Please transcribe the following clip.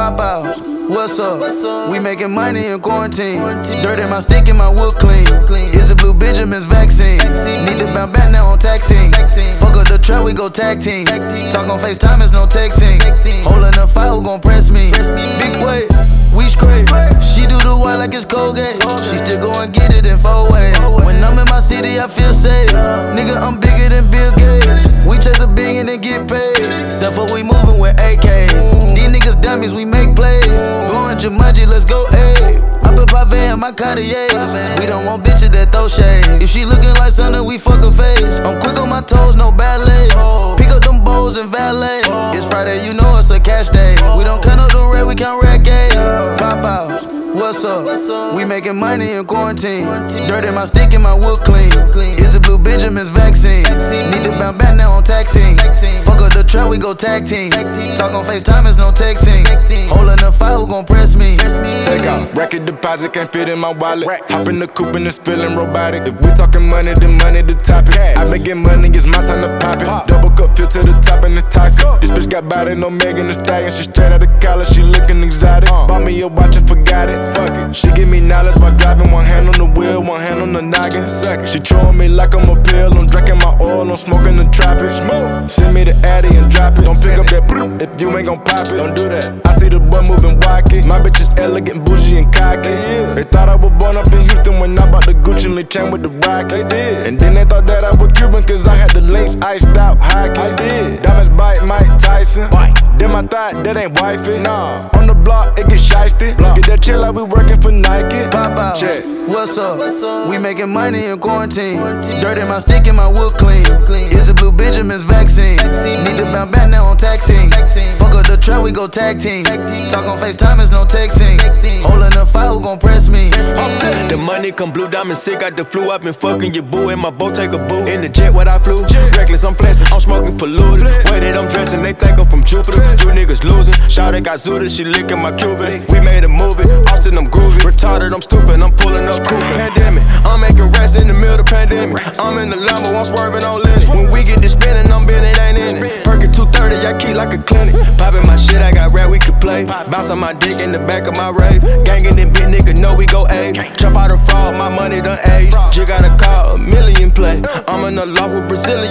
Pop outs, what's up? We making money in quarantine. Dirt in my stick and my wood clean. Is it Blue Benjamin's vaccine? Need to bounce back now on taxing. Fuck up the trap, we go tag team. Talk on FaceTime, it's no texting. Holding a fire, who gon' press me? Big way, we scrape. She do the white like it's Colgate. She still go and get it in 4 ways. When I'm in my city, I feel safe. Nigga, I'm bigger than Bill Gates. We chase a billion and get paid. Except for we moving with AKs. These niggas dummies, we make plays. Going Jumanji, let's go A. I put Pave in my Cartiers. We don't want bitches that throw shade. If she looking like something, we fuck her face. I'm quick on my toes, no ballet. Pick up them bowls and valet. It's Friday, you know it's a cash day. We don't count up the red, we count red games. Pop outs, what's up? We making money in quarantine. Dirt in my stick and my wood clean. Is it Blue Benjamin's vaccine? Need to bounce back now on taxing. Fuck up the trap, we go tag team. Talk on FaceTime, it's no texting. Holding a fire, who gon' press me? Take out record deposit, can't fit in my wallet. Hop in the coupe and it's feeling robotic. If we talking money, then money the topic. I been getting money, it's my time to pop it. Double cup, fill to the top and it's toxic. This bitch got body, no Megan Thee Stallion. She straight out of college, she looking exotic. Bought me a watch and forgot it. Fuck it. She give me knowledge while driving, one hand on the wheel, one hand on the noggin. Suck it. She throwing me like I'm a pill. I'm drinking my oil, I'm smoking the tropics. Send me the Addy and drop it. Don't pick up that if you ain't gon' pop it. Don't do that. I see the boy moving wacky. My bitch is elegant, bougie and cocky. They thought I was born up in Houston when I bought the Gucci and chain with the Rocket. And then they thought that I was Cuban cause I had the links iced out hockey. Diamonds bite Mike Tyson. Then my thought that ain't wifey. Nah. On the block, it get shiesty. Get that chill like we working for Nike. Pop out, check. What's up? We making money in quarantine. Dirt in my stick and my wood clean. Is it Blue Benjamin's vaccine? Need to bounce back now on taxing. Fuck up the trap, we go tag team. Talk on FaceTime, it's no texting. Holding a fire, who gon' press me? The money come blue diamond sick, got the flu. I been fucking your boo in my boat, take a boo. In the jet, what I flew. Reckless, I'm flexing, I'm smoking polluted. Way that I'm dressing, they think I'm from Jupiter. You niggas losing. Shawty got zooted, she licking my Cubans. We made a movie, Austin, I'm groovy. Retarded, I'm stupid, I'm pulling up cool. Pandemic, I'm making rest in the middle of the pandemic. I'm in the Lambo, I'm swerving on Lenny. When we get this spinning, I'm bending, ain't in it. Perkin 230, I keep like a clinic. Popping my shit, I got rap, we could play. Bounce on my dick in the back of my rave. Gangin' them big niggas know we go A. Jump out of fraud, my money done age. Jig got a car, $1 million play. I'm in the loft with Brazilian.